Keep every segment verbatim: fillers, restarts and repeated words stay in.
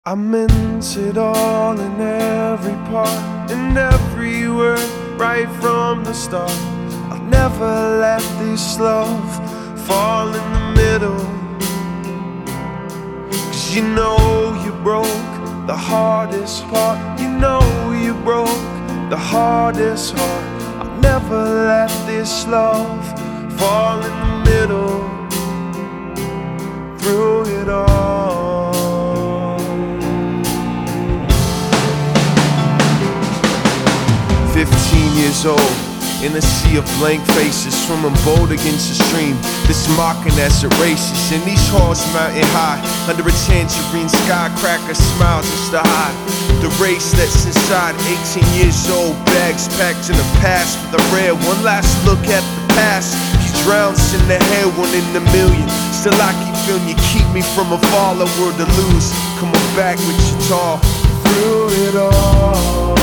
I meant it all in every part, in every word, right from the start. I'll never let this love fall in the middle, 'cause you know you broke the hardest part. You know you broke the hardest heart. I'll never let this love fall in the middle, through it all. Fifteen years old, in a sea of blank faces, swimming bold against the stream, this mocking as it races. In these halls mountain high, under a tangerine sky, cracker smiles just to hide the race that's inside. Eighteen years old, bags packed in the past for the rare. One last look at the past. He drowns in the head, one in a million. Still I keep feeling you keep me from a fall, a world to lose. Coming back with your tall, through it all.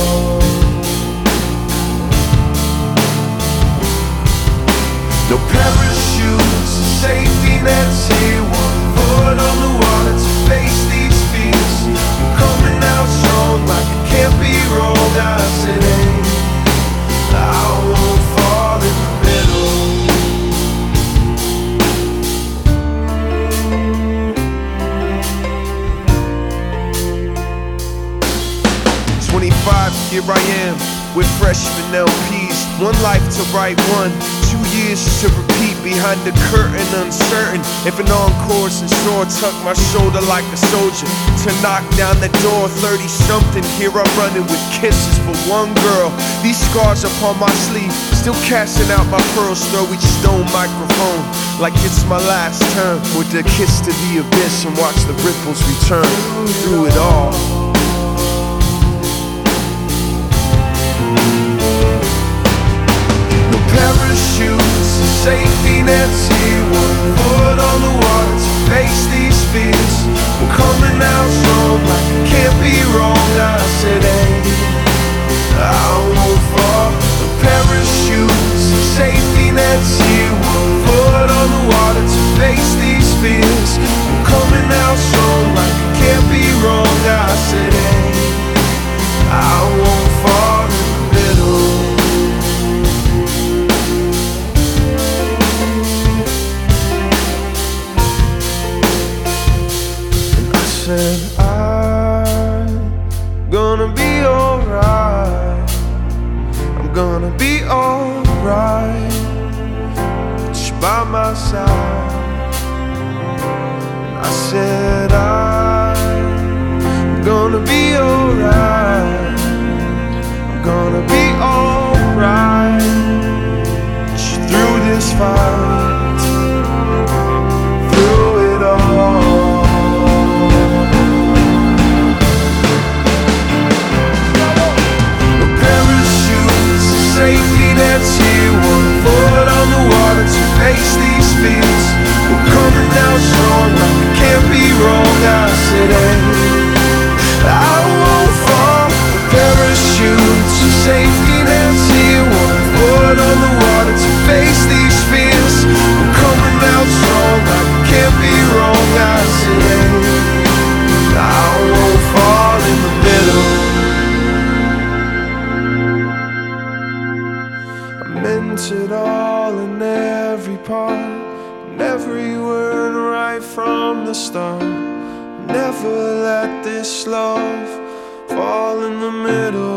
No parachutes, safety nets here. One foot on the water to face these fears. I'm coming out strong like it can't be wrong. I said, hey, I won't fall in the middle. Twenty-five, here I am with freshman L Ps. One life to write one, two years to repeat. Behind the curtain, uncertain if an encore's in store. Tuck my shoulder like a soldier to knock down the door. Thirty something, here I'm running with kisses for one girl. These scars upon my sleeve, still casting out my pearls. Throw each stone microphone like it's my last turn. With a kiss to the abyss and watch the ripples return through it all. Parachutes, safety nets here. One foot on the water to face these fears. I'm coming out strong like it can't be wrong. I said, hey, I won't fall. The parachutes, safety nets here. One foot on the water to face these fears. I'm coming out strong like it can't be wrong. I said, hey, I won't fall in the middle. Said I'm gonna be alright. I'm gonna be alright. But you're by my side. And I said I'm gonna be alright. I'm gonna be alright. But you through this fight, through it all. Safety nets here, one foot on the water to face these fears. We're coming out strong like it can't be wrong. I said, hey, I won't fall. The parachutes, safety nets here, one foot on the water to face these fears. We're coming out strong like it can't be wrong. I said, hey, I won't fall in the middle. Meant it all in every part, in every word right from the start. Never let this love fall in the middle.